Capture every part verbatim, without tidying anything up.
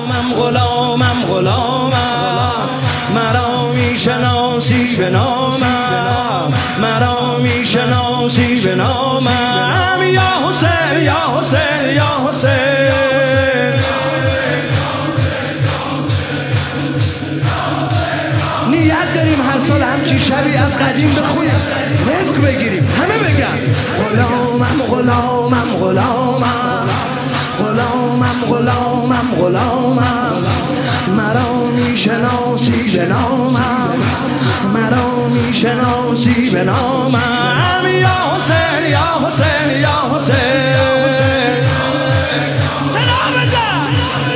غلامم غلامم غلامم مرا میشناسی به نامم مرا میشناسی به نامم یا حسین یا حسین یا حسین نیت داریم هر سال همچی شبی از قدیم بخونیم رزق بگیریم همه بگن غلامم غلامم غلامم غلامم غلامم غلامم مرا میشناسی به نامم مرا میشناسی به نامم یا حسین یا حسین یا حسین صدا بزن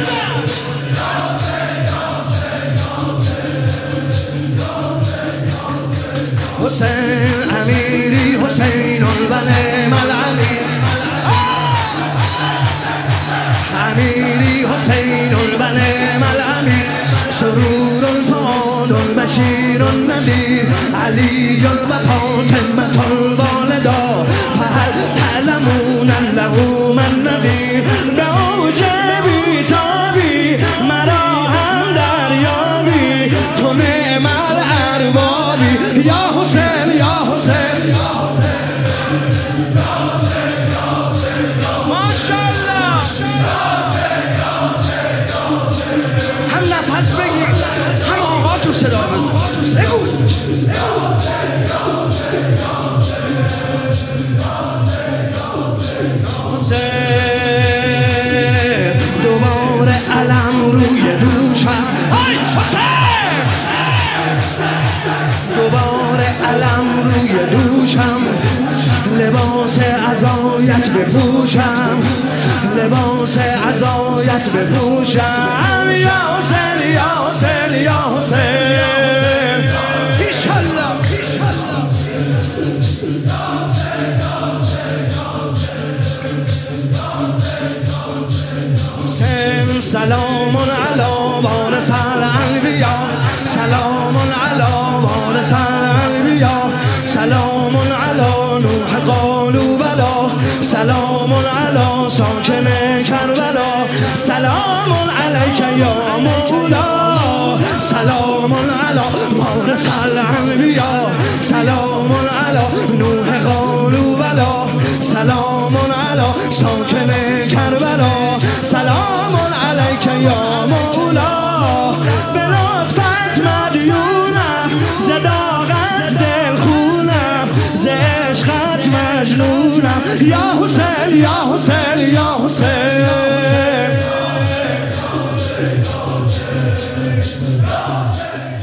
حسین امیری حسین البنم الامیر امیری حسین البنم الامیر سرور الفؤاد البشیر النذیر علی وفاطمة الوالدا فهل تعلمون له من نذیر به اوج بی‌تابی مرا هم دریابی تو نعم الاربابی یا حسین یا حسین یا حسین ماشاءالله هم نفس بگیر هم آقا تو صدا بزن بگو دوباره علم روی دوشم دوباره علم روی دوشم لباس عزایت بپوشم لباس عزایت بپوشم یا حسین یا حسین یا حسین ایشالله سلام علی وارث الانبیا سلام علی وارث الانبیا سلام علی نوح قالوا بلا سلام علی ساکن کربلا سلام علیک یا مولا سلام علی وارث الانبیا سلام علی نوح قالوا بلا سلام علی ساکن کربلا سلام علیک یا مولا به لطفت مدیونم ز داغت دلخونم ز عشقت مجنونم یا حسین یا حسین یا حسین